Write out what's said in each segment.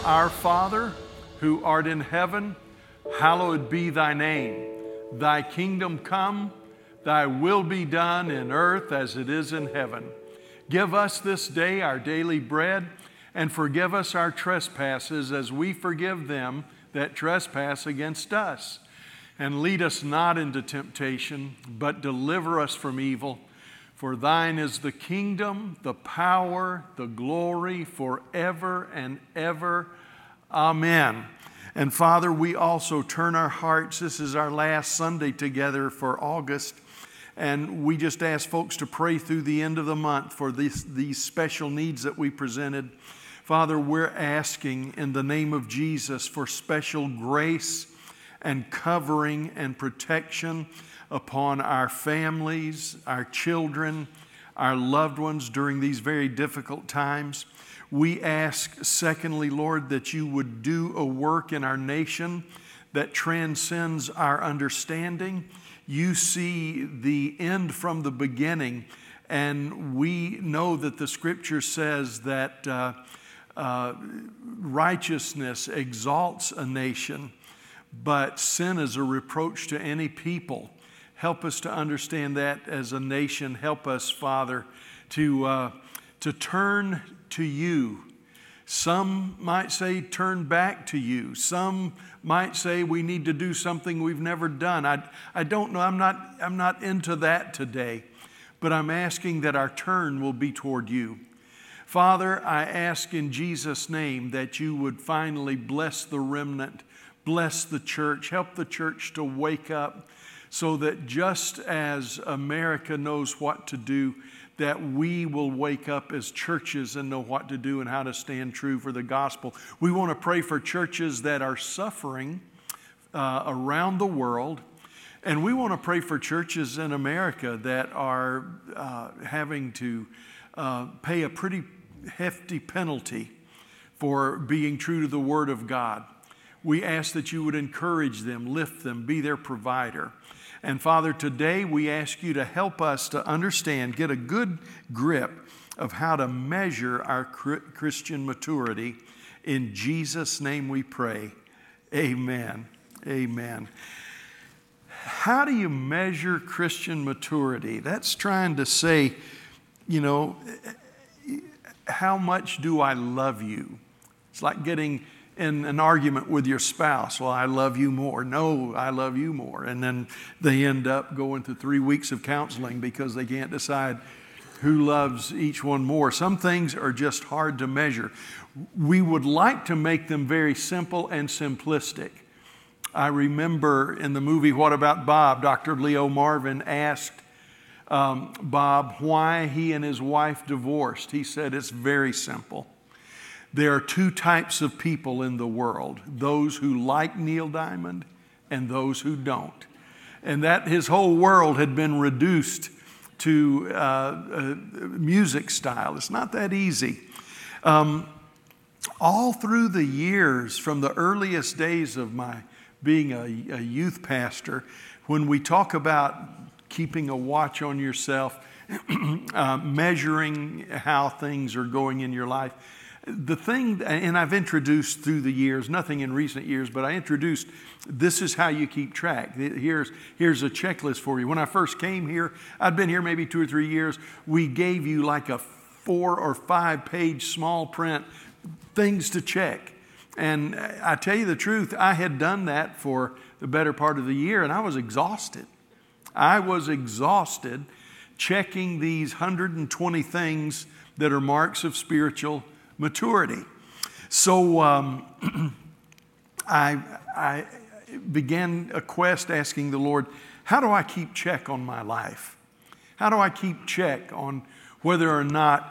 Our Father, who art in heaven, hallowed be thy name. Thy kingdom come, thy will be done in earth as it is in heaven. Give us this day our daily bread, and forgive us our trespasses as we forgive them that trespass against us. And lead us not into temptation, but deliver us from evil. For thine is the kingdom, the power, the glory, forever and ever. Amen. And Father, we also turn our hearts. This is our last Sunday together for August. And we just ask folks to pray through the end of the month for these special needs that we presented. Father, we're asking in the name of Jesus for special grace and covering and protection upon our families, our children, our loved ones during these very difficult times. We ask, secondly, Lord, that you would do a work in our nation that transcends our understanding. You see the end from the beginning, and we know that the Scripture says that righteousness exalts a nation, but sin is a reproach to any people. Help us to understand that as a nation. Help us, Father, to turn to you. Some might say turn back to you. Some might say we need to do something we've never done. I don't know. I'm not into that today, but I'm asking that our turn will be toward you. Father, I ask in Jesus' name that you would finally bless the remnant, bless the church, help the church to wake up so that just as America knows what to do, that we will wake up as churches and know what to do and how to stand true for the gospel. We want to pray for churches that are suffering around the world. And we want to pray for churches in America that are having to pay a pretty hefty penalty for being true to the Word of God. We ask that you would encourage them, lift them, be their provider. And Father, today we ask you to help us to understand, get a good grip of how to measure our Christian maturity. In Jesus' name we pray. Amen. Amen. How do you measure Christian maturity? That's trying to say, how much do I love you? It's like getting in an argument with your spouse. Well, I love you more. No, I love you more. And then they end up going to 3 weeks of counseling because they can't decide who loves each one more. Some things are just hard to measure. We would like to make them very simple and simplistic. I remember in the movie What About Bob, Dr. Leo Marvin asked Bob why he and his wife divorced. He said, it's very simple. There are two types of people in the world, those who like Neil Diamond and those who don't. And that his whole world had been reduced to music style. It's not that easy. All through the years, from the earliest days of my being a youth pastor, when we talk about keeping a watch on yourself, measuring how things are going in your life, the thing, and I've introduced through the years, nothing in recent years, but I introduced, this is how you keep track. Here's a checklist for you. When I first came here, I'd been here maybe 2 or 3 years, we gave you like a 4 or 5 page small print, things to check. And I tell you the truth, I had done that for the better part of the year, and I was exhausted. I was exhausted checking these 120 things that are marks of spiritual maturity. So I began a quest asking the Lord, how do I keep check on my life? How do I keep check on whether or not,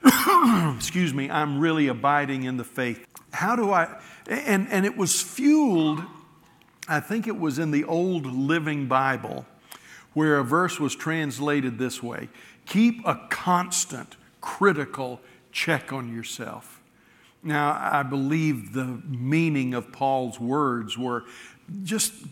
I'm really abiding in the faith? How do I, and it was fueled, I think it was in the Old Living Bible, where a verse was translated this way: keep a constant, critical check on yourself. Now, I believe the meaning of Paul's words were just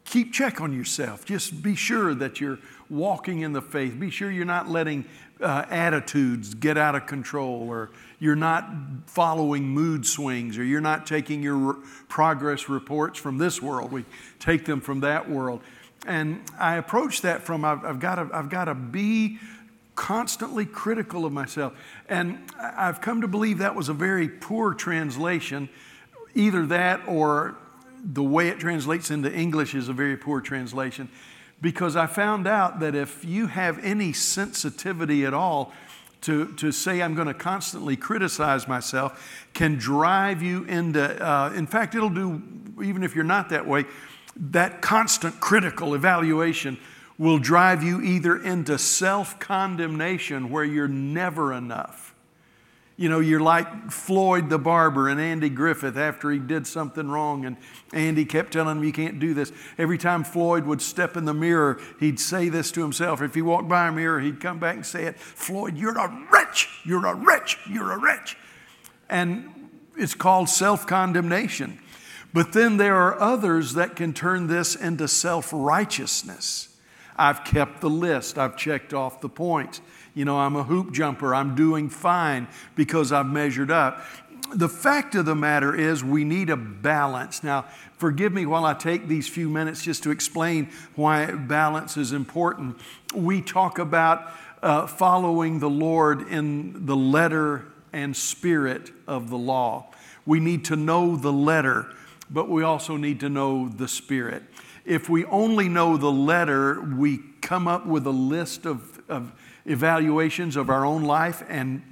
keep check on yourself. Just be sure that you're walking in the faith. Be sure you're not letting attitudes get out of control, or you're not following mood swings, or you're not taking your progress reports from this world. We take them from that world. And I approach that from I've got to be constantly critical of myself. And I've come to believe that was a very poor translation. Either that or the way it translates into English is a very poor translation. Because I found out that if you have any sensitivity at all to say I'm going to constantly criticize myself, can drive you into, in fact, it'll do, even if you're not that way, that constant critical evaluation will drive you either into self-condemnation where you're never enough. You know, you're like Floyd the barber and Andy Griffith after he did something wrong, and Andy kept telling him, you can't do this. Every time Floyd would step in the mirror, he'd say this to himself. If he walked by a mirror, he'd come back and say it, Floyd, you're a wretch, you're a wretch, you're a wretch. And it's called self-condemnation. But then there are others that can turn this into self-righteousness. I've kept the list. I've checked off the points. You know, I'm a hoop jumper. I'm doing fine because I've measured up. The fact of the matter is we need a balance. Now, forgive me while I take these few minutes just to explain why balance is important. We talk about following the Lord in the letter and spirit of the law. We need to know the letter, but we also need to know the spirit. If we only know the letter, we come up with a list of evaluations of our own life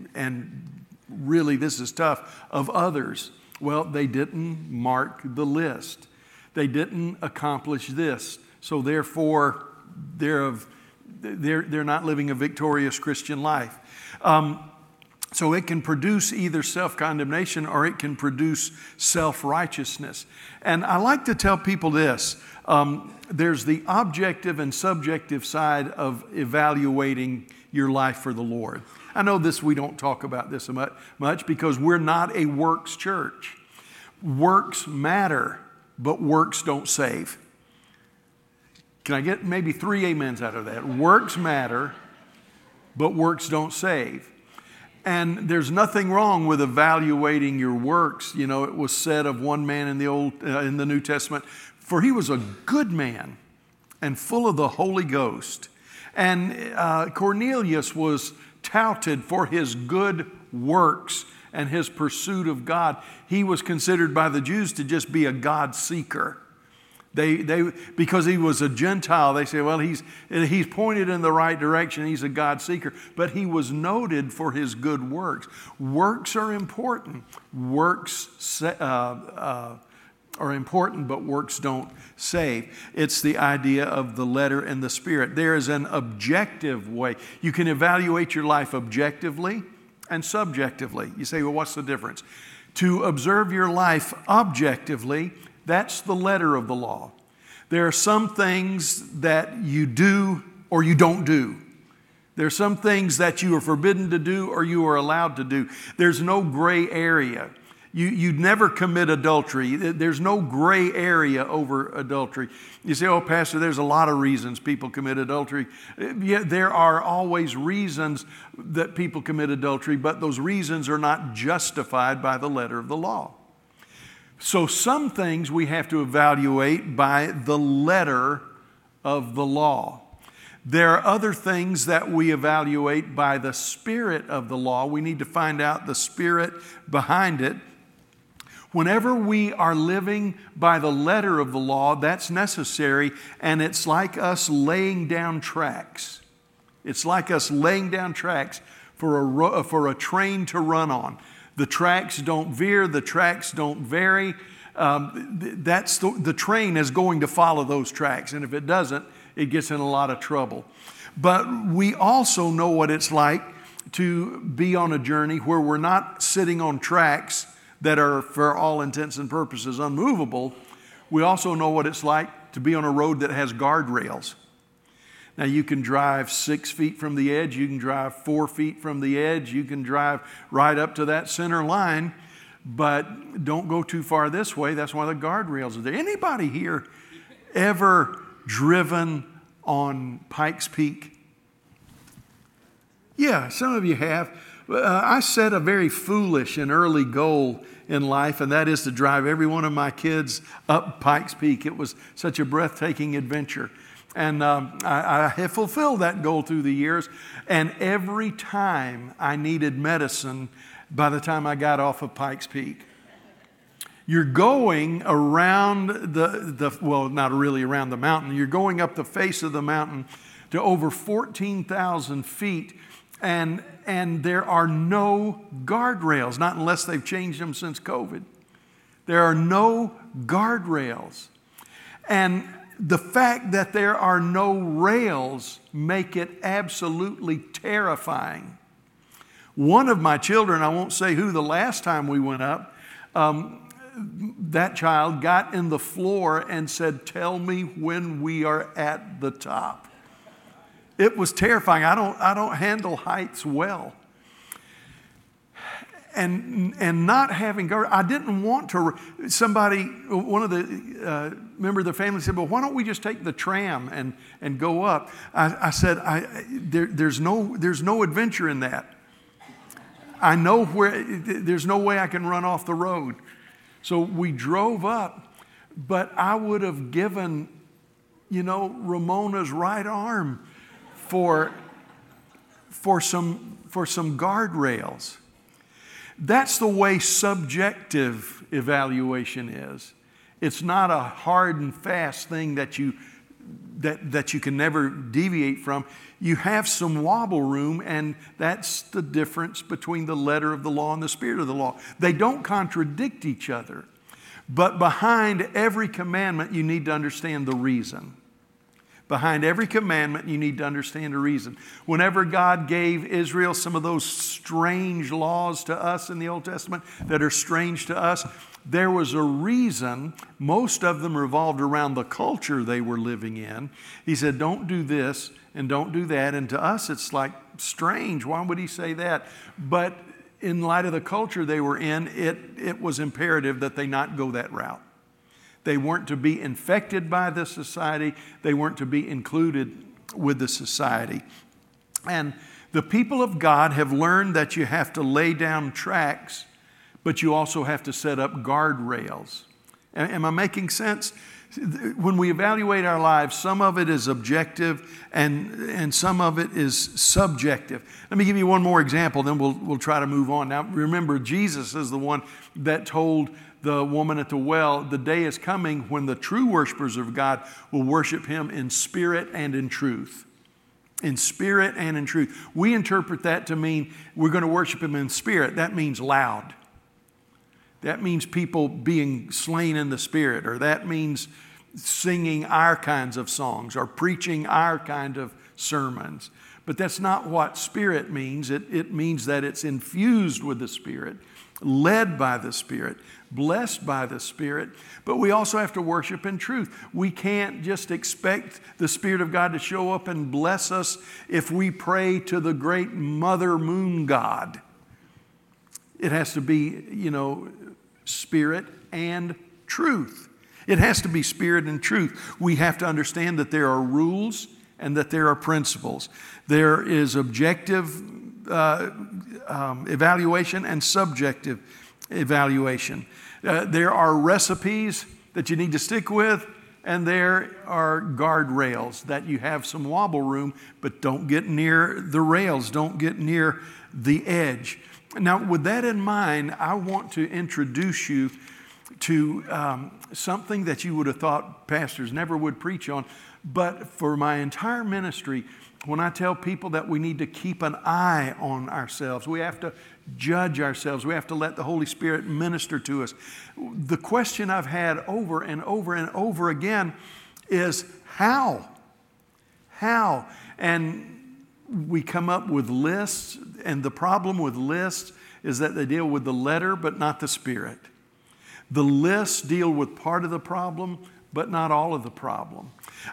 and really, this is tough, of others. Well, they didn't mark the list. They didn't accomplish this. So therefore, they're not living a victorious Christian life. So it can produce either self-condemnation or it can produce self-righteousness. And I like to tell people this. There's the objective and subjective side of evaluating your life for the Lord. I know this, we don't talk about this much because we're not a works church. Works matter, but works don't save. Can I get maybe 3 amens out of that? Works matter, but works don't save. And there's nothing wrong with evaluating your works. You know, it was said of one man in the New Testament, for he was a good man and full of the Holy Ghost. And Cornelius was touted for his good works and his pursuit of God. He was considered by the Jews to just be a God seeker. Because he was a Gentile, they say, well, he's pointed in the right direction. He's a God seeker. But he was noted for his good works. Works are important. Works are important, but works don't save. It's the idea of the letter and the spirit. There is an objective way. You can evaluate your life objectively and subjectively. You say, well, what's the difference? To observe your life objectively, that's the letter of the law. There are some things that you do or you don't do. There are some things that you are forbidden to do or you are allowed to do. There's no gray area. You never commit adultery. There's no gray area over adultery. You say, oh, Pastor, there's a lot of reasons people commit adultery. Yeah, there are always reasons that people commit adultery, but those reasons are not justified by the letter of the law. So some things we have to evaluate by the letter of the law. There are other things that we evaluate by the spirit of the law. We need to find out the spirit behind it. Whenever we are living by the letter of the law, that's necessary, and it's like us laying down tracks. It's like us laying down tracks for a train to run on. The tracks don't veer, the tracks don't vary. The train is going to follow those tracks, and if it doesn't, it gets in a lot of trouble. But we also know what it's like to be on a journey where we're not sitting on tracks that are, for all intents and purposes, unmovable. We also know what it's like to be on a road that has guardrails. Now, you can drive 6 feet from the edge. You can drive 4 feet from the edge. You can drive right up to that center line, but don't go too far this way. That's why the guardrails are there. Anybody here ever driven on Pikes Peak? Yeah, some of you have. I set a very foolish and early goal in life, and that is to drive every one of my kids up Pikes Peak. It was such a breathtaking adventure. And I have fulfilled that goal through the years. And every time I needed medicine, by the time I got off of Pikes Peak, you're going around well, not really around the mountain. You're going up the face of the mountain to over 14,000 feet. And there are no guardrails, not unless they've changed them since COVID. There are no guardrails. And the fact that there are no rails make it absolutely terrifying. One of my children, I won't say who, the last time we went up, that child got in the floor and said, "Tell me when we are at the top." It was terrifying. I don't handle heights well. And not having guard, I didn't want to. Somebody, one of the member of the family said, "Well, why don't we just take the tram and go up?" I said, "There's no adventure in that. I know where. There's no way I can run off the road." So we drove up, but I would have given, Ramona's right arm for some guardrails. That's the way subjective evaluation is. It's not a hard and fast thing that you can never deviate from. You have some wobble room, and that's the difference between the letter of the law and the spirit of the law. They don't contradict each other, but behind every commandment, you need to understand the reason. Behind every commandment, you need to understand a reason. Whenever God gave Israel some of those strange laws to us in the Old Testament that are strange to us, there was a reason. Most of them revolved around the culture they were living in. He said, "Don't do this and don't do that." And to us, it's like strange. Why would he say that? But in light of the culture they were in, it was imperative that they not go that route. They weren't to be infected by the society. They weren't to be included with the society. And the people of God have learned that you have to lay down tracks, but you also have to set up guardrails. Am I making sense? When we evaluate our lives, some of it is objective and some of it is subjective. Let me give you one more example, then we'll try to move on. Now, remember, Jesus is the one that told the woman at the well, the day is coming when the true worshipers of God will worship him in spirit and in truth. In spirit and in truth. We interpret that to mean we're going to worship him in spirit. That means loud. That means people being slain in the spirit, or that means singing our kinds of songs or preaching our kind of sermons. But that's not what spirit means. It means that it's infused with the Spirit, led by the Spirit, blessed by the Spirit. But we also have to worship in truth. We can't just expect the Spirit of God to show up and bless us if we pray to the great Mother Moon God. It has to be, spirit and truth. It has to be spirit and truth. We have to understand that there are rules and that there are principles. There is objective evaluation and subjective evaluation. There are recipes that you need to stick with, and there are guardrails that you have some wobble room, but don't get near the rails, don't get near the edge. Now, with that in mind, I want to introduce you to something that you would have thought pastors never would preach on. But for my entire ministry, when I tell people that we need to keep an eye on ourselves, we have to judge ourselves, we have to let the Holy Spirit minister to us. The question I've had over and over and over again is how? How? And we come up with lists, and the problem with lists is that they deal with the letter but not the spirit. The lists deal with part of the problem but not all of the problem.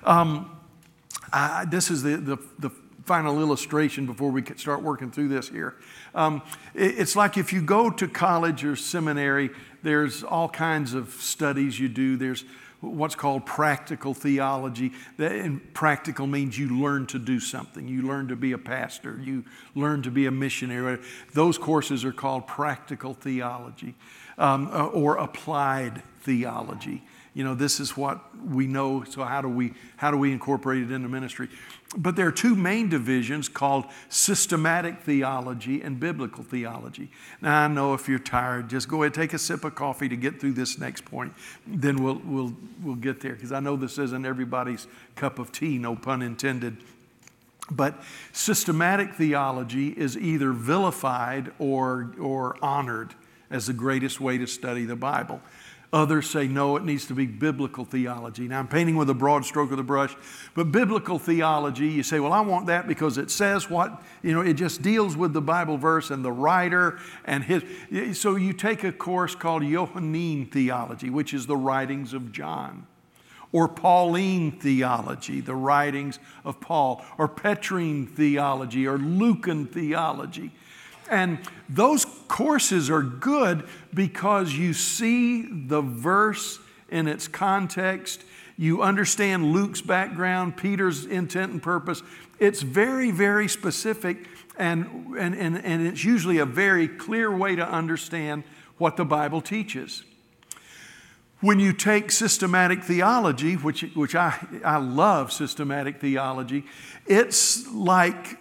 This is the final illustration before we start working through this here. It's like if you go to college or seminary, there's all kinds of studies you do. There's what's called practical theology. And practical means you learn to do something. You learn to be a pastor. You learn to be a missionary. Those courses are called practical theology or applied theology. This is what we know, so how do we incorporate it into ministry? But there are two main divisions called systematic theology and biblical theology. Now, I know if you're tired, just go ahead, take a sip of coffee to get through this next point. Then we'll get there, because I know this isn't everybody's cup of tea, no pun intended. But systematic theology is either vilified or honored as the greatest way to study the Bible. Others say, no, it needs to be biblical theology. Now, I'm painting with a broad stroke of the brush, but biblical theology, you say, well, I want that because it says what, it just deals with the Bible verse and the writer and his. So you take a course called Johannine theology, which is the writings of John, or Pauline theology, the writings of Paul, or Petrine theology, or Lucan theology. And those courses are good because you see the verse in its context. You understand Luke's background, Peter's intent and purpose. It's very, very specific, and it's usually a very clear way to understand what the Bible teaches. When you take systematic theology, which I love systematic theology, it's like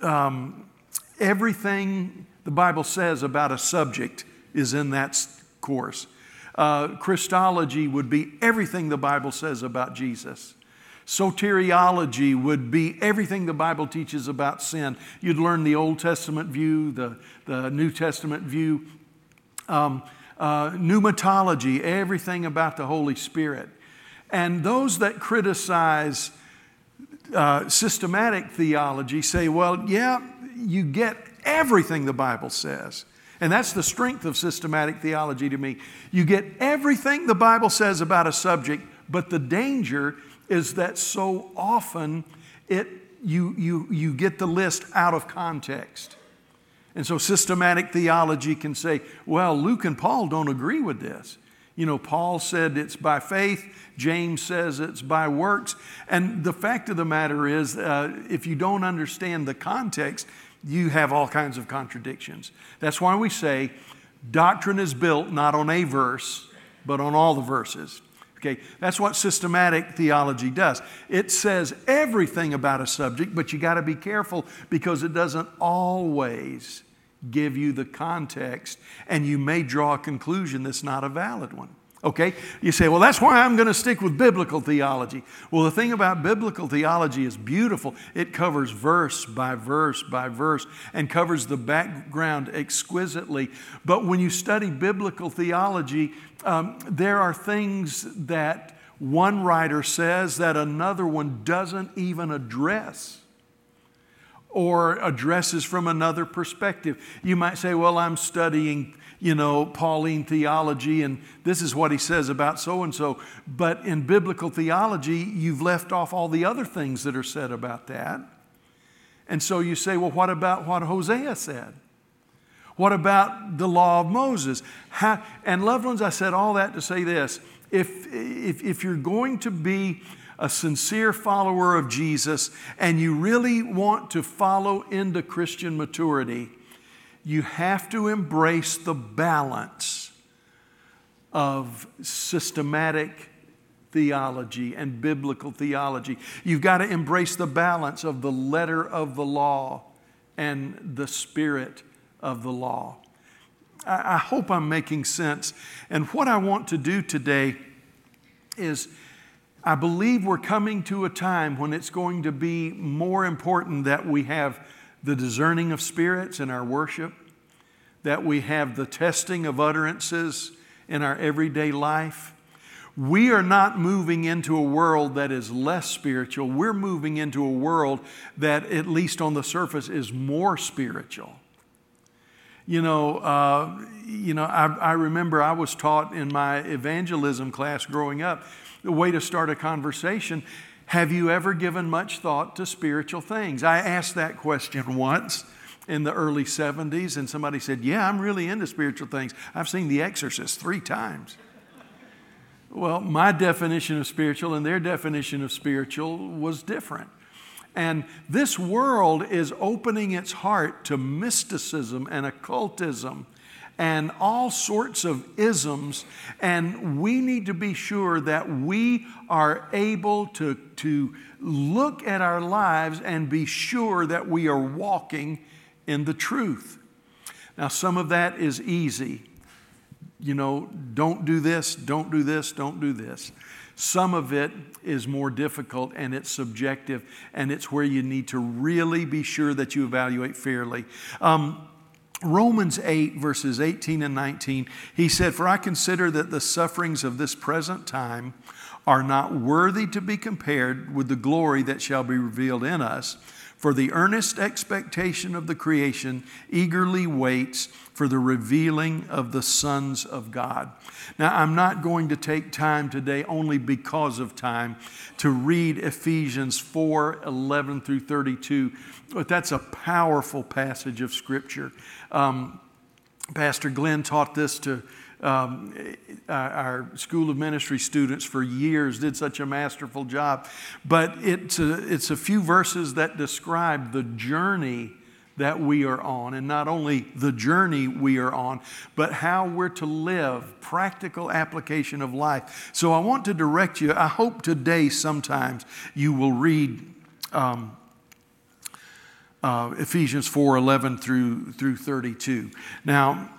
everything the Bible says about a subject is in that course. Christology would be everything the Bible says about Jesus. Soteriology would be everything the Bible teaches about sin. You'd learn the Old Testament view, the New Testament view. Pneumatology, everything about the Holy Spirit. And those that criticize systematic theology say, well, yeah, you get everything the Bible says. And that's the strength of systematic theology to me. You get everything the Bible says about a subject, but the danger is that so often you get the list out of context. And so systematic theology can say, well, Luke and Paul don't agree with this. Paul said it's by faith. James says it's by works. And the fact of the matter is, if you don't understand the context, you have all kinds of contradictions. That's why we say doctrine is built not on a verse, but on all the verses. Okay, that's what systematic theology does. It says everything about a subject, but you got to be careful because it doesn't always give you the context, and you may draw a conclusion that's not a valid one. Okay, you say, well, that's why I'm going to stick with biblical theology. Well, the thing about biblical theology is beautiful. It covers verse by verse by verse and covers the background exquisitely. But when you study biblical theology, there are things that one writer says that another one doesn't even address, or addresses from another perspective. You might say, well, I'm studying Pauline theology, and this is what he says about so-and-so. But in biblical theology, you've left off all the other things that are said about that. And so you say, well, what about what Hosea said? What about the law of Moses? And loved ones, I said all that to say this. If you're going to be a sincere follower of Jesus and you really want to follow into Christian maturity, you have to embrace the balance of systematic theology and biblical theology. You've got to embrace the balance of the letter of the law and the spirit of the law. I hope I'm making sense. And what I want to do today is, I believe we're coming to a time when it's going to be more important that we have the discerning of spirits in our worship, that we have the testing of utterances in our everyday life. We are not moving into a world that is less spiritual. We're moving into a world that, at least on the surface, is more spiritual. I remember I was taught in my evangelism class growing up, the way to start a conversation, have you ever given much thought to spiritual things? I asked that question once in the early 70s, and somebody said, yeah, I'm really into spiritual things. I've seen The Exorcist 3 times. Well, my definition of spiritual and their definition of spiritual was different. And this world is opening its heart to mysticism and occultism and all sorts of isms. And we need to be sure that we are able to look at our lives and be sure that we are walking in the truth. Now, some of that is easy. You know, don't do this, don't do this, don't do this. Some of it is more difficult and it's subjective, and it's where you need to really be sure that you evaluate fairly. Romans 8, verses 18 and 19, he said, "For I consider that the sufferings of this present time are not worthy to be compared with the glory that shall be revealed in us. For the earnest expectation of the creation eagerly waits for the revealing of the sons of God." Now, I'm not going to take time today, only because of time, to read Ephesians 4, 11 through 32, but that's a powerful passage of Scripture. Pastor Glenn taught this to our School of Ministry students for years, did such a masterful job. But it's a few verses that describe the journey that we are on, and not only the journey we are on, but how we're to live, practical application of life. So I want to direct you, I hope today sometimes you will read Ephesians 4, 11 through 32. Now,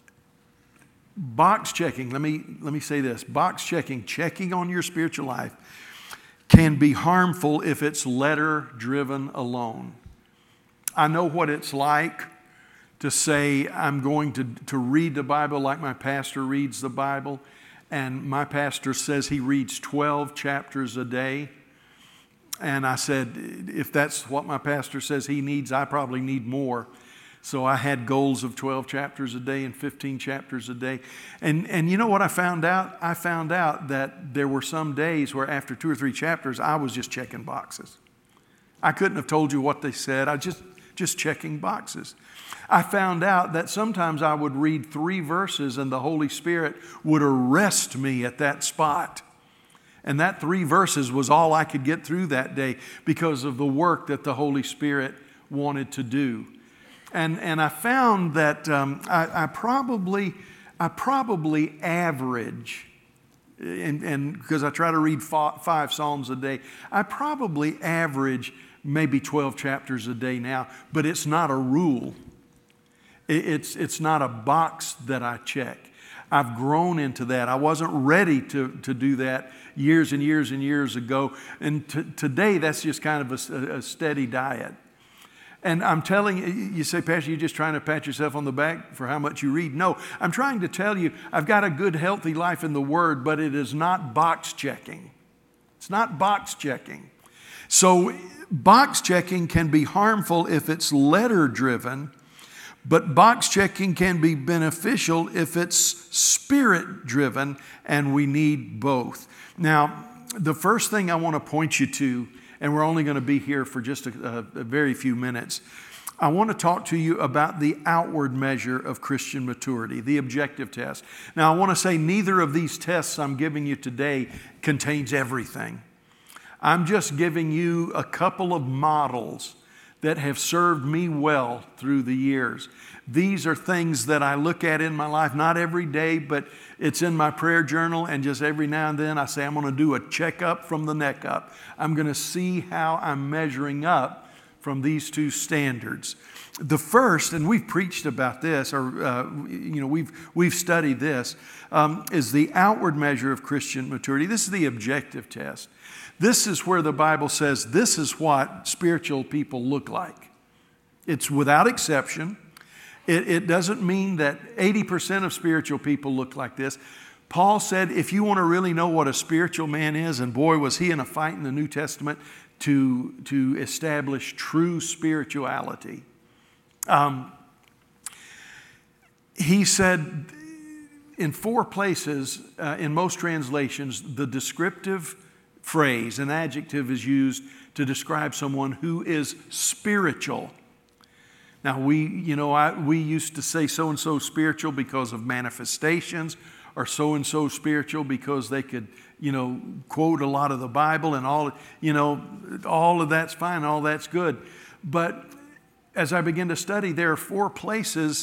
box checking, let me say this. Box checking on your spiritual life can be harmful if it's letter driven alone. I know what it's like to say I'm going to read the Bible like my pastor reads the Bible, and my pastor says he reads 12 chapters a day. And I said, if that's what my pastor says he needs, I probably need more. So I had goals of 12 chapters a day and 15 chapters a day. And you know what I found out? I found out that there were some days where after 2 or 3 chapters, I was just checking boxes. I couldn't have told you what they said. I just checking boxes. I found out that sometimes I would read 3 verses and the Holy Spirit would arrest me at that spot. And that 3 verses was all I could get through that day because of the work that the Holy Spirit wanted to do. And I found that I probably average, and because I try to read 5 Psalms a day, I probably average maybe 12 chapters a day now, but it's not a rule. It's not a box that I check. I've grown into that. I wasn't ready to do that years and years and years ago. And today, that's just kind of a steady diet. And I'm telling you, you say, Pastor, you're just trying to pat yourself on the back for how much you read. No, I'm trying to tell you, I've got a good, healthy life in the Word, but it is not box checking. It's not box checking. So box checking can be harmful if it's letter driven, but box checking can be beneficial if it's spirit driven, and we need both. Now, the first thing I want to point you to, and we're only going to be here for just a very few minutes, I want to talk to you about the outward measure of Christian maturity, the objective test. Now, I want to say neither of these tests I'm giving you today contains everything. I'm just giving you a couple of models that have served me well through the years. These are things that I look at in my life, not every day, but it's in my prayer journal, and just every now and then I say, I'm going to do a checkup from the neck up. I'm going to see how I'm measuring up from these 2 standards. The first, and we've preached about this, or we've studied this, is the outward measure of Christian maturity. This is the objective test. This is where the Bible says this is what spiritual people look like. It's without exception. It doesn't mean that 80% of spiritual people look like this. Paul said, if you want to really know what a spiritual man is, and boy, was he in a fight in the New Testament to establish true spirituality. He said in 4 places, in most translations, the descriptive phrase, an adjective, is used to describe someone who is spiritual. Now, we used to say so-and-so spiritual because of manifestations are so-and-so spiritual because they could, quote a lot of the Bible and all of that's fine, all that's good. But as I begin to study, there are 4 places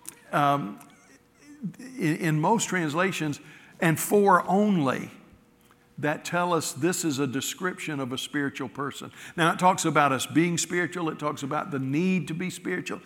in most translations, and 4 only, that tell us this is a description of a spiritual person. Now, it talks about us being spiritual. It talks about the need to be spiritual.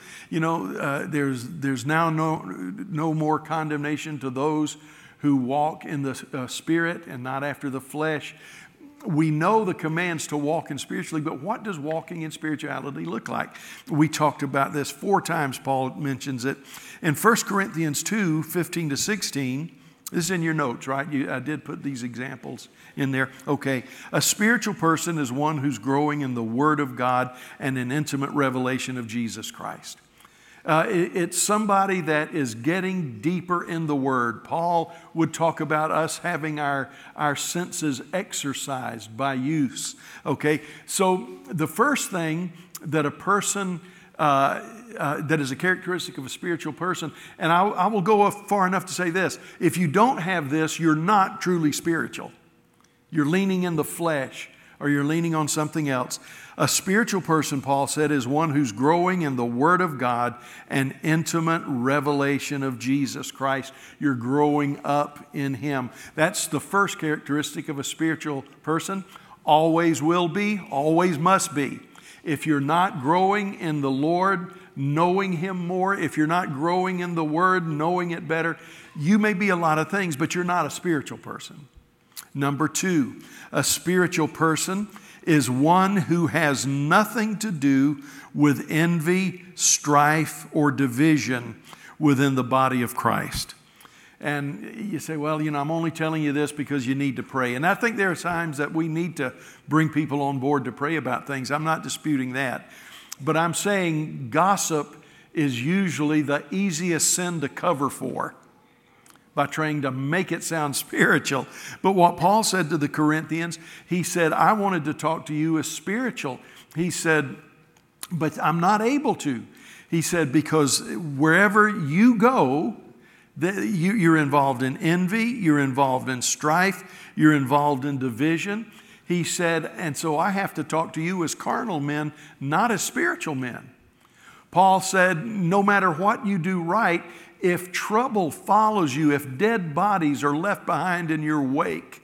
There's now no more condemnation to those who walk in the Spirit and not after the flesh. We know the commands to walk in spiritually, but what does walking in spirituality look like? We talked about this 4 times. Paul mentions it. In 1 Corinthians 2, 15 to 16, this is in your notes, right? I did put these examples in there. Okay. A spiritual person is one who's growing in the Word of God and an intimate revelation of Jesus Christ. It's somebody that is getting deeper in the Word. Paul would talk about us having our senses exercised by use. Okay. So the first thing that a person that is a characteristic of a spiritual person. And I will go far enough to say this. If you don't have this, you're not truly spiritual. You're leaning in the flesh or you're leaning on something else. A spiritual person, Paul said, is one who's growing in the Word of God and intimate revelation of Jesus Christ. You're growing up in Him. That's the first characteristic of a spiritual person. Always will be, always must be. If you're not growing in the Lord, knowing Him more, if you're not growing in the Word, knowing it better, you may be a lot of things, but you're not a spiritual person. Number 2, a spiritual person is one who has nothing to do with envy, strife, or division within the body of Christ. And you say, well, I'm only telling you this because you need to pray. And I think there are times that we need to bring people on board to pray about things. I'm not disputing that. But I'm saying gossip is usually the easiest sin to cover for by trying to make it sound spiritual. But what Paul said to the Corinthians, he said, I wanted to talk to you as spiritual. He said, but I'm not able to. He said, because wherever you go, you're involved in envy, you're involved in strife, you're involved in division. He said, and so I have to talk to you as carnal men, not as spiritual men. Paul said, no matter what you do right, if trouble follows you, if dead bodies are left behind in your wake,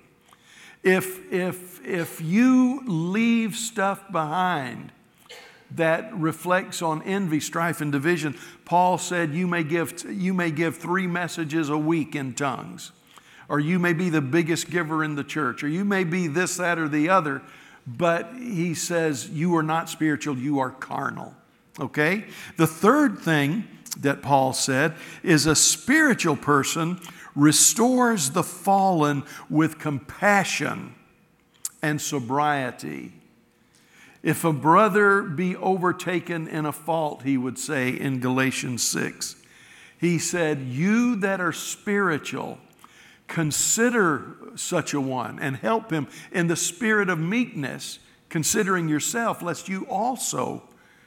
if you leave stuff behind that reflects on envy, strife, and division, Paul said you may give 3 messages a week in tongues, or you may be the biggest giver in the church, or you may be this, that, or the other, but he says you are not spiritual, you are carnal. Okay? The third thing that Paul said is a spiritual person restores the fallen with compassion and sobriety. If a brother be overtaken in a fault, he would say in Galatians 6, he said, you that are spiritual, consider such a one and help him in the spirit of meekness, considering yourself, lest you also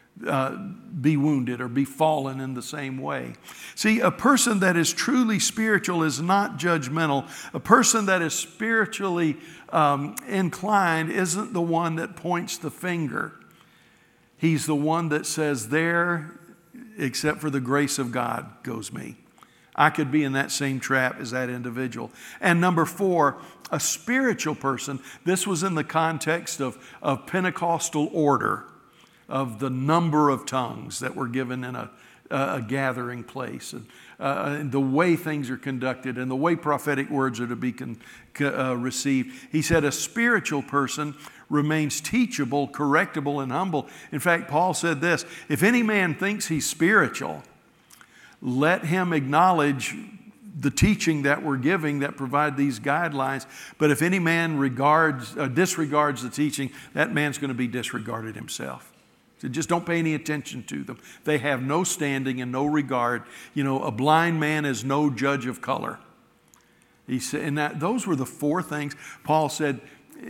be wounded or be fallen in the same way. See, a person that is truly spiritual is not judgmental. A person that is spiritually inclined isn't the one that points the finger. He's the one that says, there, except for the grace of God, goes me. I could be in that same trap as that individual. And number 4, a spiritual person. This was in the context of Pentecostal order, of the number of tongues that were given in a gathering place, and the way things are conducted and the way prophetic words are to be received. He said a spiritual person remains teachable, correctable, and humble. In fact, Paul said this, if any man thinks he's spiritual, let him acknowledge the teaching that we're giving that provide these guidelines. But if any man disregards the teaching, that man's going to be disregarded himself. So just don't pay any attention to them. They have no standing and no regard. A blind man is no judge of color. He said, and those were the 4 things Paul said.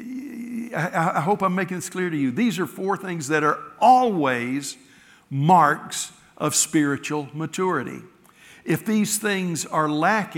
I hope I'm making this clear to you. These are 4 things that are always marks of spiritual maturity. If these things are lacking,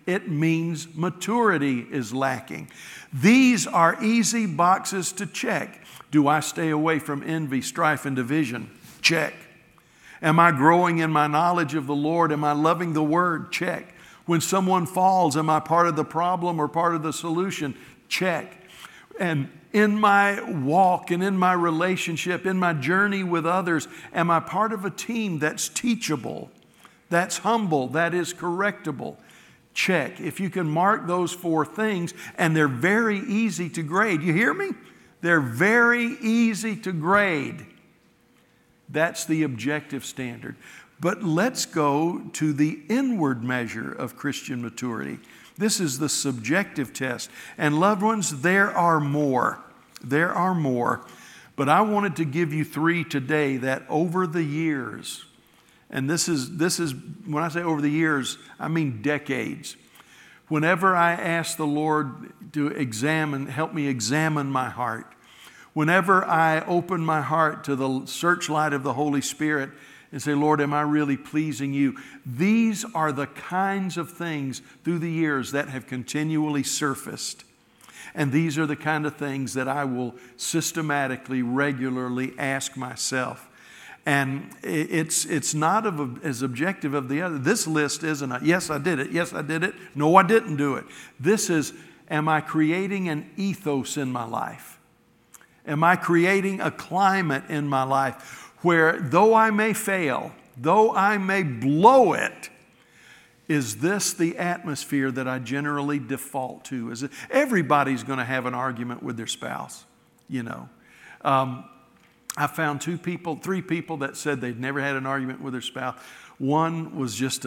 It means maturity is lacking. These are easy boxes to check. Do I stay away from envy, strife, and division? Check. Am I growing in my knowledge of the Lord? Am I loving the Word? Check. When someone falls, am I part of the problem or part of the solution? Check. And in my walk and in my relationship, in my journey with others, am I part of a team that's teachable, that's humble, that is correctable? Check. If you can mark those 4 things, and they're very easy to grade. You hear me? They're very easy to grade. That's the objective standard. But let's go to the inward measure of Christian maturity. This is the subjective test. And loved ones, there are more. There are more. But I wanted to give you 3 today that over the years, and this is when I say over the years, I mean decades. Whenever I ask the Lord to help me examine my heart, whenever I open my heart to the searchlight of the Holy Spirit and say, Lord, am I really pleasing you? These are the kinds of things through the years that have continually surfaced. And these are the kind of things that I will systematically, regularly ask myself. And it's not as objective of the other. This list isn't a, yes, I did it. Yes, I did it. No, I didn't do it. This is, am I creating an ethos in my life? Am I creating a climate in my life where though I may fail, though I may blow it, is this the atmosphere that I generally default to? Everybody's going to have an argument with their spouse, you know. I found 3 people that said they'd never had an argument with their spouse. One was just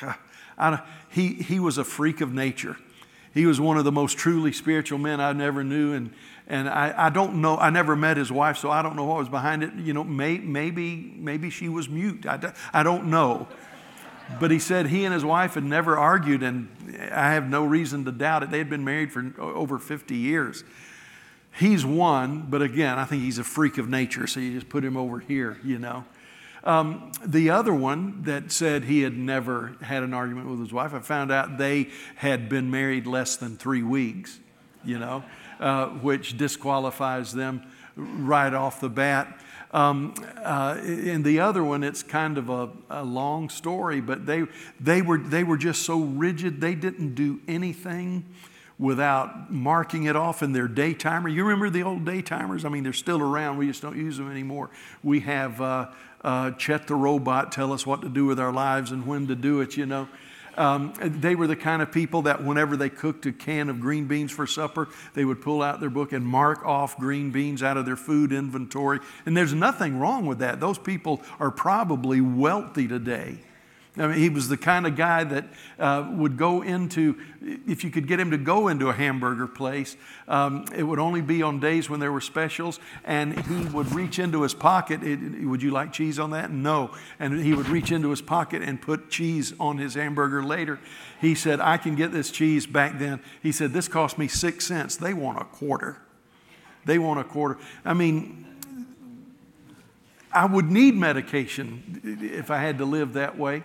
he was a freak of nature. He was one of the most truly spiritual men I never knew, and I don't know. I never met his wife, so I don't know what was behind it. You know, maybe she was mute. I don't know. But he said he and his wife had never argued, and I have no reason to doubt it. They had been married for over 50 years. He's one, but again, I think he's a freak of nature, so you just put him over here, you know. The other one that said he had never had an argument with his wife, I found out they had been married less than 3 weeks, you know, which disqualifies them right off the bat. And the other one, it's kind of a long story, but they were just so rigid. They didn't do anything without marking it off in their day timer. You remember the old day timers? I mean, they're still around. We just don't use them anymore. We have Chet the robot tell us what to do with our lives and when to do it, you know. They were the kind of people that whenever they cooked a can of green beans for supper, they would pull out their book and mark off green beans out of their food inventory. And there's nothing wrong with that. Those people are probably wealthy today. I mean, he was the kind of guy that would go into, if you could get him to go into a hamburger place, it would only be on days when there were specials, and he would reach into his pocket. Would you like cheese on that? No. And he would reach into his pocket and put cheese on his hamburger later. He said, I can get this cheese back then. He said, this cost me 6 cents. They want a quarter. They want a quarter. I mean, I would need medication if I had to live that way.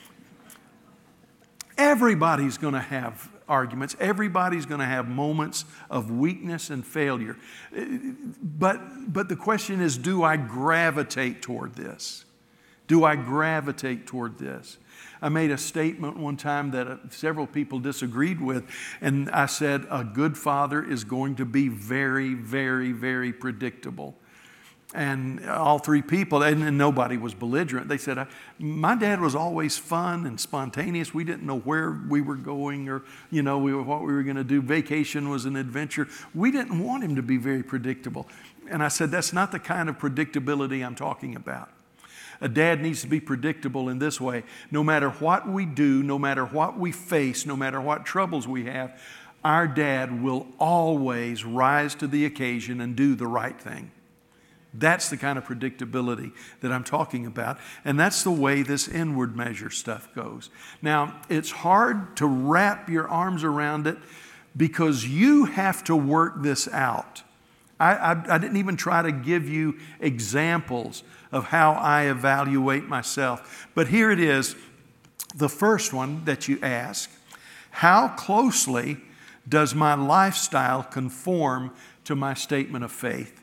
Everybody's going to have arguments. Everybody's going to have moments of weakness and failure. But the question is, do I gravitate toward this? Do I gravitate toward this? I made a statement one time that several people disagreed with, and I said, a good father is going to be very, very, very predictable. And all 3 people, and nobody was belligerent. They said, my dad was always fun and spontaneous. We didn't know where we were going or, you know, what we were going to do. Vacation was an adventure. We didn't want him to be very predictable. And I said, that's not the kind of predictability I'm talking about. A dad needs to be predictable in this way. No matter what we do, no matter what we face, no matter what troubles we have, our dad will always rise to the occasion and do the right thing. That's the kind of predictability that I'm talking about. And that's the way this inward measure stuff goes. Now, it's hard to wrap your arms around it because you have to work this out. I didn't even try to give you examples of how I evaluate myself. But here it is, the first one that you ask. How closely does my lifestyle conform to my statement of faith?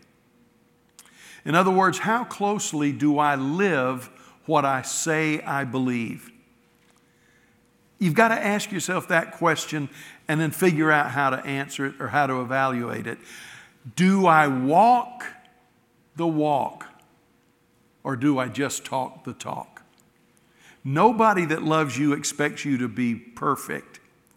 In other words, how closely do I live what I say I believe? You've got to ask yourself that question and then figure out how to answer it or how to evaluate it. Do I walk the walk, or do I just talk the talk? Nobody that loves you expects you to be perfect.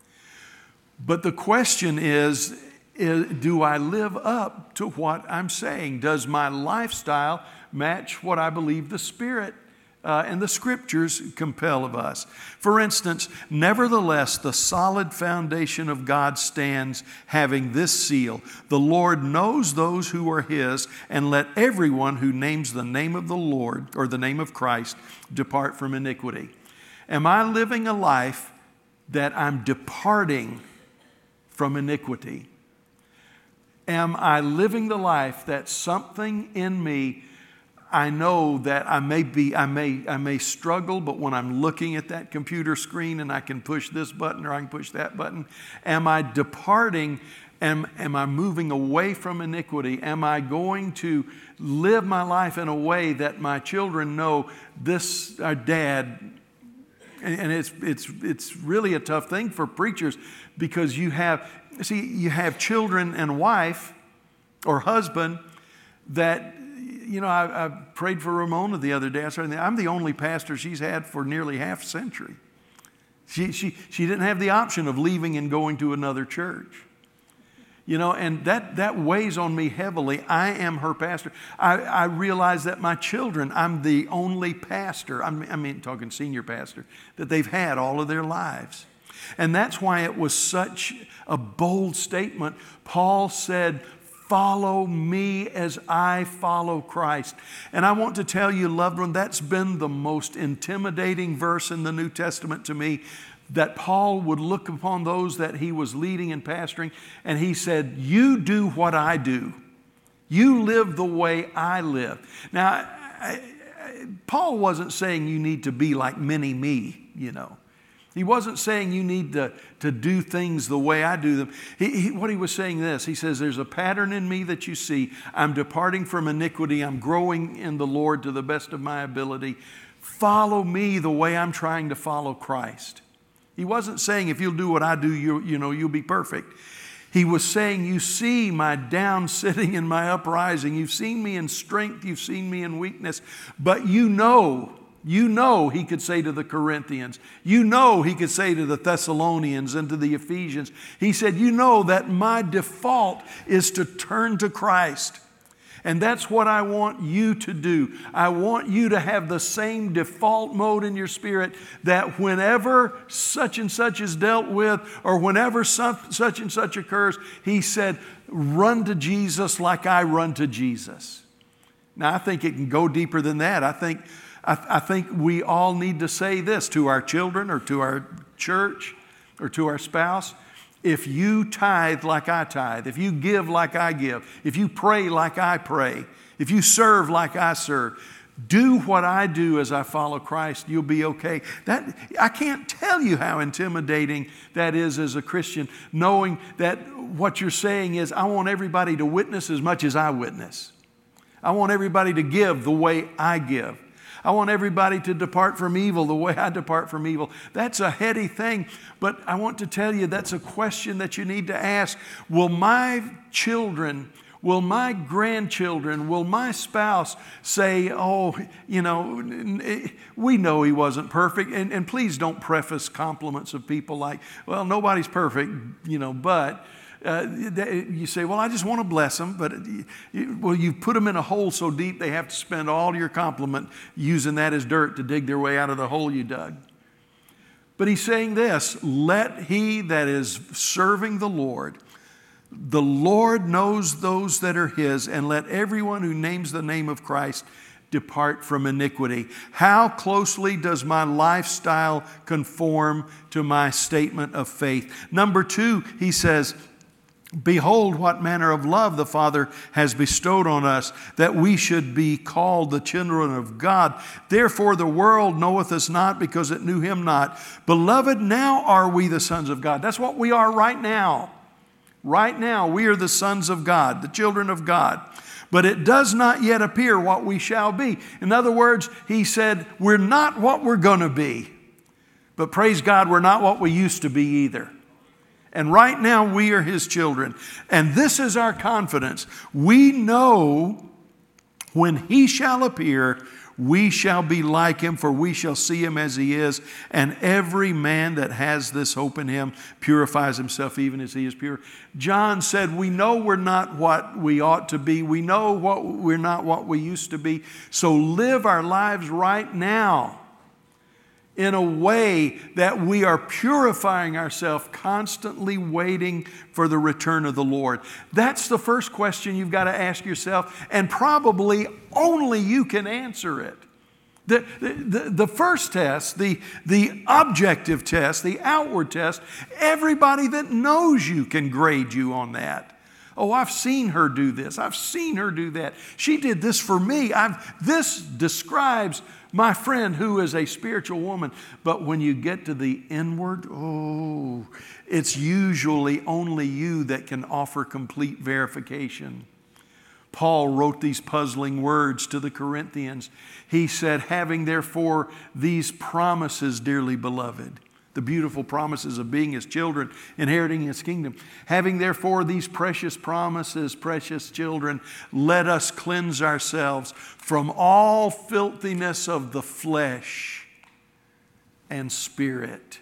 But the question is, do I live up to what I'm saying? Does my lifestyle match what I believe the Spirit and the Scriptures compel of us? For instance, nevertheless, the solid foundation of God stands, having this seal: the Lord knows those who are His, and let everyone who names the name of the Lord or the name of Christ depart from iniquity. Am I living a life that I'm departing from iniquity? Am I living the life that something in me, I know that I may struggle, but when I'm looking at that computer screen and I can push this button or I can push that button, am I departing? Am I moving away from iniquity? Am I going to live my life in a way that my children know this, our dad? And it's really a tough thing for preachers, because you have children and wife or husband that, I prayed for Ramona the other day. I said, I'm the only pastor she's had for nearly half a century. She didn't have the option of leaving and going to another church. And that weighs on me heavily. I am her pastor. I realize that my children, I'm the only pastor, talking senior pastor, that they've had all of their lives. And that's why it was such a bold statement. Paul said, follow me as I follow Christ. And I want to tell you, loved one, that's been the most intimidating verse in the New Testament to me, that Paul would look upon those that he was leading and pastoring, and he said, you do what I do. You live the way I live. Now, Paul wasn't saying you need to be like mini-me, He wasn't saying you need to do things the way I do them. What he was saying this, he says, there's a pattern in me that you see. I'm departing from iniquity. I'm growing in the Lord to the best of my ability. Follow me the way I'm trying to follow Christ. He wasn't saying if you'll do what I do, you'll be perfect. He was saying, you see my down sitting and my uprising. You've seen me in strength. You've seen me in weakness. But you know, he could say to the Corinthians, he could say to the Thessalonians and to the Ephesians, he said, that my default is to turn to Christ. And that's what I want you to do. I want you to have the same default mode in your spirit, that whenever such and such is dealt with, or whenever such and such occurs, he said, run to Jesus like I run to Jesus. Now, I think it can go deeper than that. I think we all need to say this to our children or to our church or to our spouse. If you tithe like I tithe, if you give like I give, if you pray like I pray, if you serve like I serve, do what I do as I follow Christ, you'll be okay. I can't tell you how intimidating that is as a Christian, knowing that what you're saying is, I want everybody to witness as much as I witness. I want everybody to give the way I give. I want everybody to depart from evil the way I depart from evil. That's a heady thing, but I want to tell you that's a question that you need to ask. Will my children, will my grandchildren, will my spouse say, we know he wasn't perfect. And please don't preface compliments of people like, well, nobody's perfect, but... you say, well, I just want to bless them, but you put them in a hole so deep they have to spend all your compliment using that as dirt to dig their way out of the hole you dug. But he's saying this, let he that is serving the Lord knows those that are his, and let everyone who names the name of Christ depart from iniquity. How closely does my lifestyle conform to my statement of faith? Number two, he says, Behold, what manner of love the Father has bestowed on us, that we should be called the children of God. Therefore the world knoweth us not, because it knew him not. Beloved, now are we the sons of God. That's what we are right now. Right now, we are the sons of God, the children of God. But it does not yet appear what we shall be. In other words, he said, we're not what we're going to be. But praise God, we're not what we used to be either. And right now we are his children. And this is our confidence. We know when he shall appear, we shall be like him, for we shall see him as he is. And every man that has this hope in him purifies himself even as he is pure. John said, we know we're not what we ought to be. We know we're not what we used to be. So live our lives right now in a way that we are purifying ourselves, constantly waiting for the return of the Lord. That's the first question you've got to ask yourself, and probably only you can answer it. The first test, the objective test, the outward test, everybody that knows you can grade you on that. Oh, I've seen her do this. I've seen her do that. She did this for me. This describes my friend who is a spiritual woman. But when you get to the inward, it's usually only you that can offer complete verification. Paul wrote these puzzling words to the Corinthians. He said, having therefore these promises, dearly beloved, the beautiful promises of being his children, inheriting his kingdom. Having therefore these precious promises, precious children, let us cleanse ourselves from all filthiness of the flesh and spirit,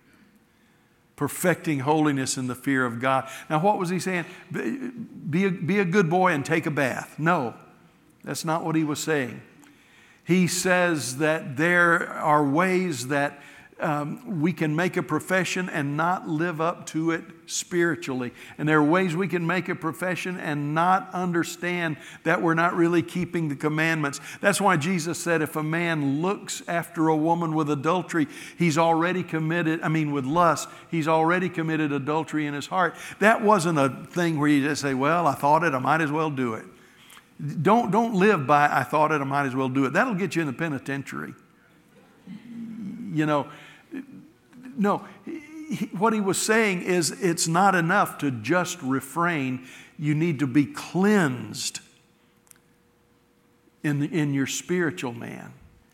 perfecting holiness in the fear of God. Now, what was he saying? Be a good boy and take a bath. No, that's not what he was saying. He says that there are ways that we can make a profession and not live up to it spiritually. And there are ways we can make a profession and not understand that we're not really keeping the commandments. That's why Jesus said if a man looks after a woman with adultery, he's already committed, with lust, he's already committed adultery in his heart. That wasn't a thing where you just say, well, I thought it, I might as well do it. Don't live by, I thought it, I might as well do it. That'll get you in the penitentiary. No, what he was saying is it's not enough to just refrain. You need to be cleansed in your spiritual man.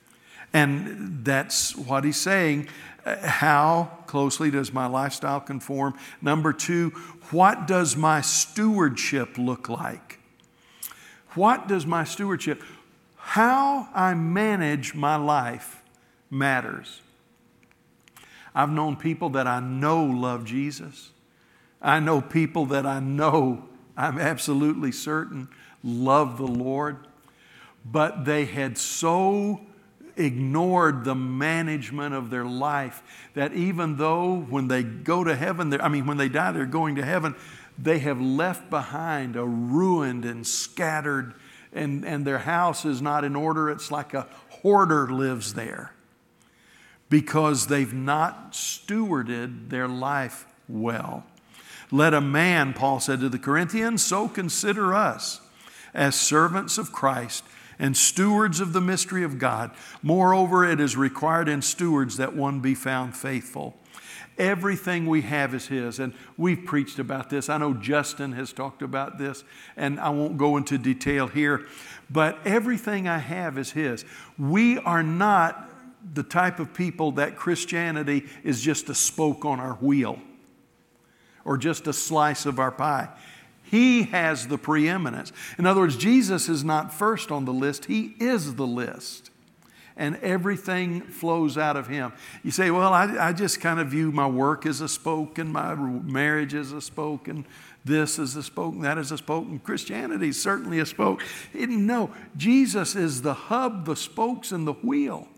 And that's what he's saying. How closely does my lifestyle conform? Number 2, what does my stewardship look like? What does my stewardship, how I manage my life matters. I've known people that I know love Jesus. I know people that I know, I'm absolutely certain, love the Lord. But they had so ignored the management of their life that even though when they go to heaven, when they die, they're going to heaven, they have left behind a ruined and scattered, and their house is not in order. It's like a hoarder lives there, because they've not stewarded their life well. Let a man, Paul said to the Corinthians, so consider us as servants of Christ and stewards of the mystery of God. Moreover, it is required in stewards that one be found faithful. Everything we have is his, and we've preached about this. I know Justin has talked about this, and I won't go into detail here, but everything I have is his. We are not the type of people that Christianity is just a spoke on our wheel or just a slice of our pie. He has the preeminence. In other words, Jesus is not first on the list. He is the list. And everything flows out of him. You say, well, I just kind of view my work as a spoke and my marriage as a spoke and this is a spoke and that is a spoke and Christianity is certainly a spoke. No, Jesus is the hub, the spokes, and the wheel.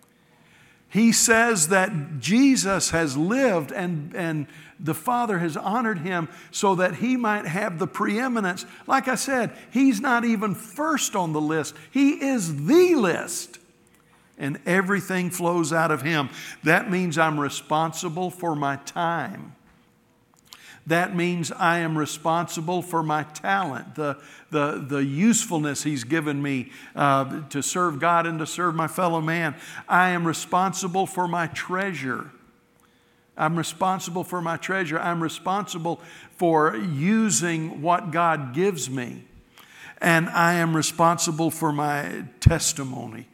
He says that Jesus has lived and the Father has honored him so that he might have the preeminence. Like I said, he's not even first on the list. He is the list. And everything flows out of him. That means I'm responsible for my time. That means I am responsible for my talent, the usefulness He's given me to serve God and to serve my fellow man. I am responsible for my treasure. I'm responsible for my treasure. I'm responsible for using what God gives me. And I am responsible for my testimony.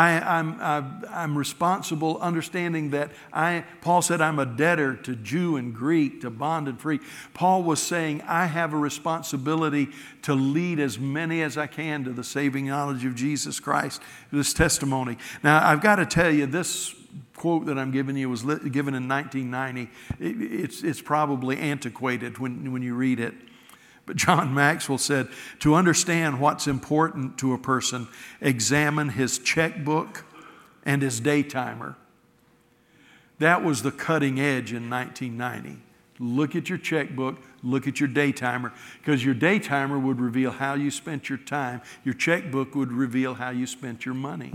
I'm responsible, understanding that Paul said I'm a debtor to Jew and Greek, to bond and free. Paul was saying I have a responsibility to lead as many as I can to the saving knowledge of Jesus Christ, this testimony. Now, I've got to tell you, this quote that I'm giving you was given in 1990. It's probably antiquated when you read it. But John Maxwell said, to understand what's important to a person, examine his checkbook and his day timer. That was the cutting edge in 1990. Look at your checkbook, look at your day timer, because your day timer would reveal how you spent your time. Your checkbook would reveal how you spent your money.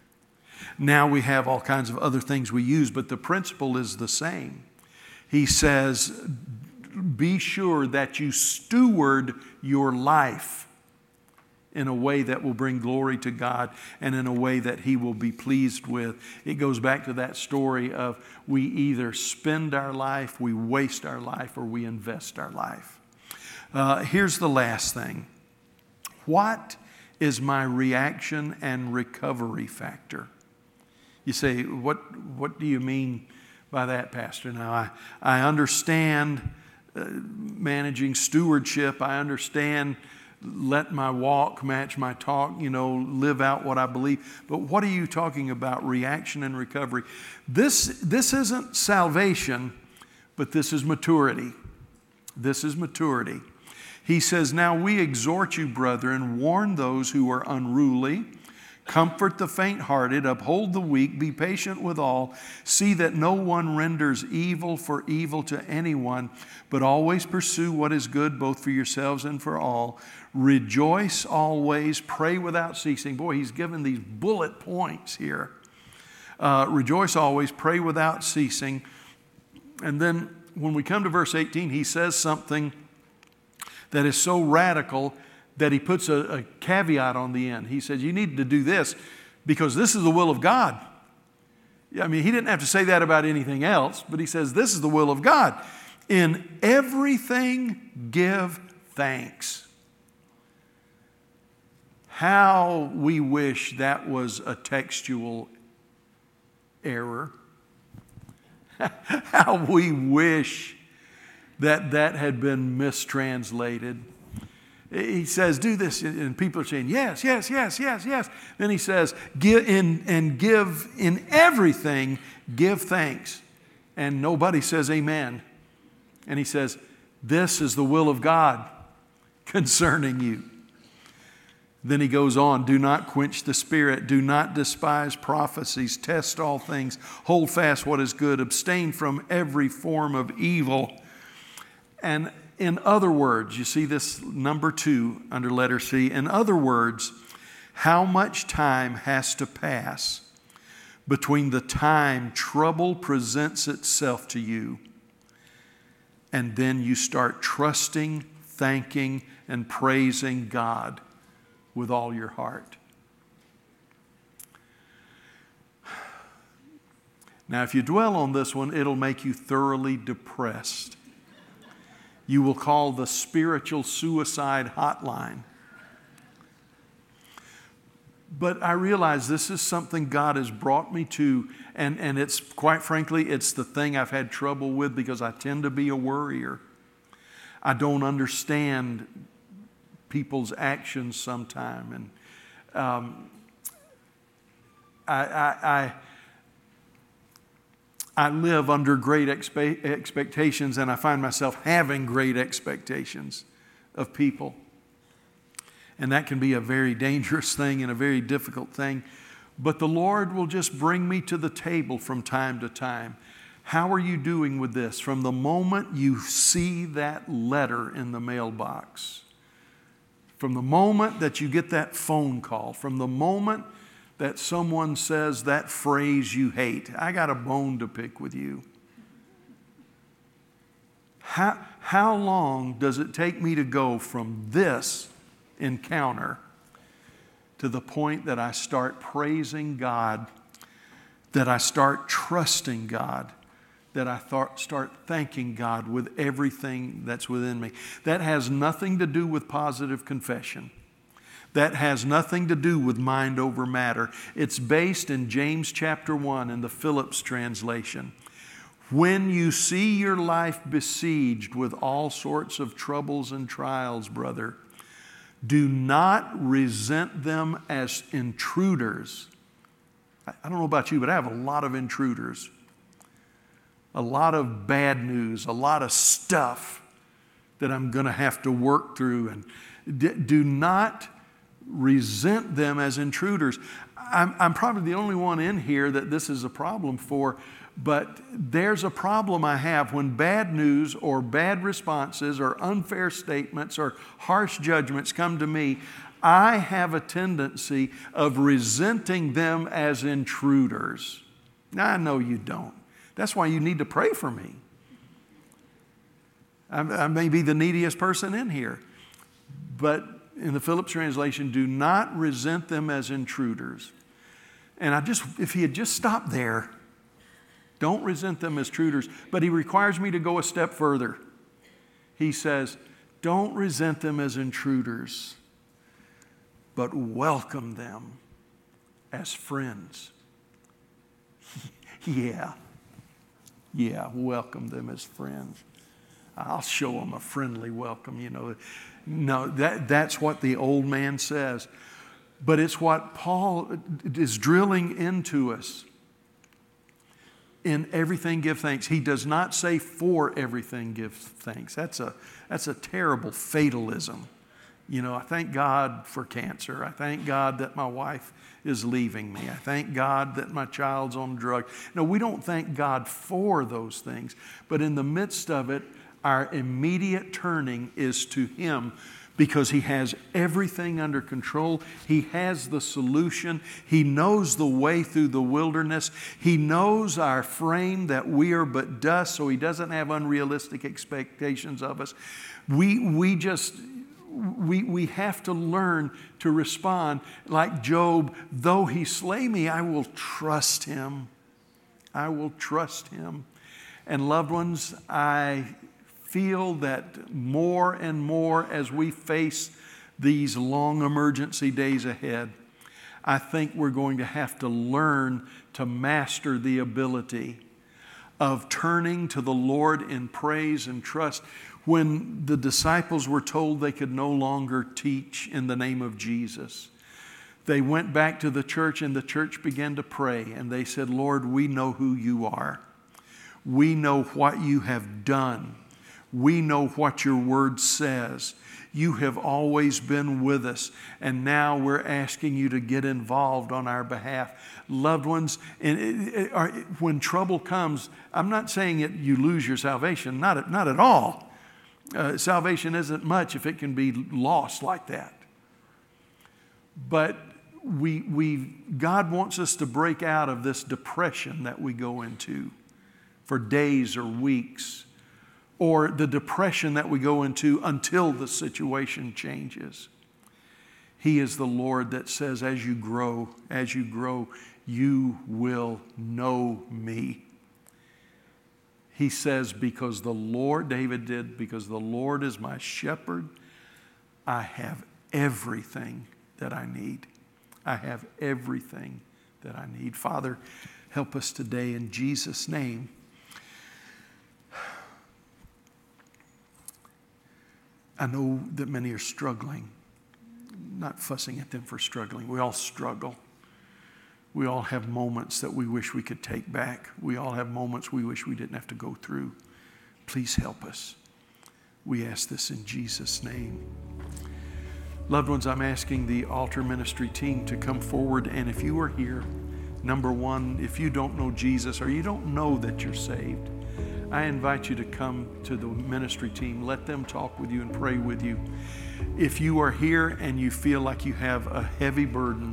Now we have all kinds of other things we use, but the principle is the same. He says, be sure that you steward your life in a way that will bring glory to God and in a way that He will be pleased with. It goes back to that story of we either spend our life, we waste our life, or we invest our life. Here's the last thing. What is my reaction and recovery factor? You say, what do you mean by that, Pastor? Now, I understand managing stewardship. I understand let my walk match my talk, live out what I believe. But what are you talking about, reaction and recovery? This isn't salvation, but this is maturity. This is maturity. He says, now we exhort you, brethren, warn those who are unruly, comfort the faint-hearted, uphold the weak, be patient with all. See that no one renders evil for evil to anyone, but always pursue what is good both for yourselves and for all. Rejoice always, pray without ceasing. Boy, he's given these bullet points here. Rejoice always, pray without ceasing. And then when we come to verse 18, he says something that is so radical that he puts a caveat on the end. He says, you need to do this because this is the will of God. I mean, he didn't have to say that about anything else, but he says, this is the will of God. In everything, give thanks. How we wish that was a textual error. How we wish that had been mistranslated. He says, do this, and people are saying, yes, yes, yes, yes, yes. Then he says, give in everything, give thanks. And nobody says amen. And he says, this is the will of God concerning you. Then he goes on, do not quench the spirit, do not despise prophecies, test all things, hold fast what is good, abstain from every form of evil. And in other words, you see this number 2 under letter C. In other words, how much time has to pass between the time trouble presents itself to you and then you start trusting, thanking, and praising God with all your heart? Now, if you dwell on this one, it'll make you thoroughly depressed. You will call the spiritual suicide hotline. But I realize this is something God has brought me to, and it's, quite frankly, it's the thing I've had trouble with because I tend to be a worrier. I don't understand people's actions sometime, and I live under great expectations, and I find myself having great expectations of people. And that can be a very dangerous thing and a very difficult thing. But the Lord will just bring me to the table from time to time. How are you doing with this? From the moment you see that letter in the mailbox, from the moment that you get that phone call, from the moment that someone says that phrase you hate, I got a bone to pick with you. How how long does it take me to go from this encounter to the point that I start praising God, that I start trusting God, that I start thanking God with everything that's within me? That has nothing to do with positive confession. That has nothing to do with mind over matter. It's based in James chapter 1 in the Phillips translation. When you see your life besieged with all sorts of troubles and trials, brother, do not resent them as intruders. I don't know about you, but I have a lot of intruders. A lot of bad news, a lot of stuff that I'm going to have to work through. And do not resent them as intruders. I'm probably the only one in here that this is a problem for, but there's a problem I have when bad news or bad responses or unfair statements or harsh judgments come to me. I have a tendency of resenting them as intruders. Now, I know you don't. That's why you need to pray for me. I may be the neediest person in here, but in the Phillips translation, do not resent them as intruders. And if he had just stopped there, don't resent them as intruders, but he requires me to go a step further. He says, don't resent them as intruders, but welcome them as friends. Yeah, welcome them as friends. I'll show them a friendly welcome, you know. No, that's what the old man says. But it's what Paul is drilling into us. In everything give thanks. He does not say for everything give thanks. That's a terrible fatalism. You know, I thank God for cancer. I thank God that my wife is leaving me. I thank God that my child's on drugs. No, we don't thank God for those things. But in the midst of it, our immediate turning is to Him because He has everything under control. He has the solution. He knows the way through the wilderness. He knows our frame, that we are but dust, so He doesn't have unrealistic expectations of us. We have to learn to respond like Job. Though he slay me, I will trust him. I will trust him. And loved ones, I feel that more and more as we face these long emergency days ahead, I think we're going to have to learn to master the ability of turning to the Lord in praise and trust. When the disciples were told they could no longer teach in the name of Jesus, they went back to the church and the church began to pray. And they said, Lord, we know who you are. We know what you have done. We know what your word says. You have always been with us, and now we're asking you to get involved on our behalf. Loved ones, when trouble comes, I'm not saying you lose your salvation, not at all. Salvation isn't much if it can be lost like that. But God wants us to break out of this depression that we go into for days or weeks, or the depression that we go into until the situation changes. He is the Lord that says, as you grow, you will know me. He says, because the Lord, David did, because the Lord is my shepherd, I have everything that I need. I have everything that I need. Father, help us today in Jesus' name. I know that many are struggling, not fussing at them for struggling. We all struggle. We all have moments that we wish we could take back. We all have moments we wish we didn't have to go through. Please help us. We ask this in Jesus' name. Loved ones, I'm asking the altar ministry team to come forward. And if you are here, number one, if you don't know Jesus or you don't know that you're saved, I invite you to come to the ministry team. Let them talk with you and pray with you. If you are here and you feel like you have a heavy burden,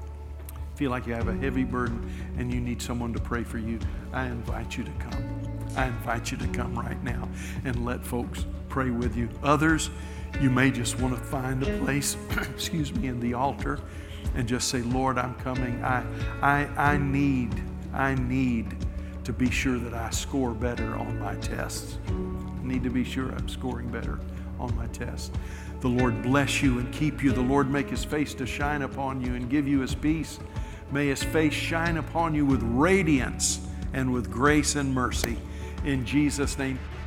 and you need someone to pray for you, I invite you to come. I invite you to come right now and let folks pray with you. Others, you may just want to find a place, excuse me, in the altar and just say, Lord, I'm coming. I need to be sure that I score better on my tests. I need to be sure I'm scoring better on my tests. The Lord bless you and keep you. The Lord make His face to shine upon you and give you His peace. May His face shine upon you with radiance and with grace and mercy. In Jesus' name.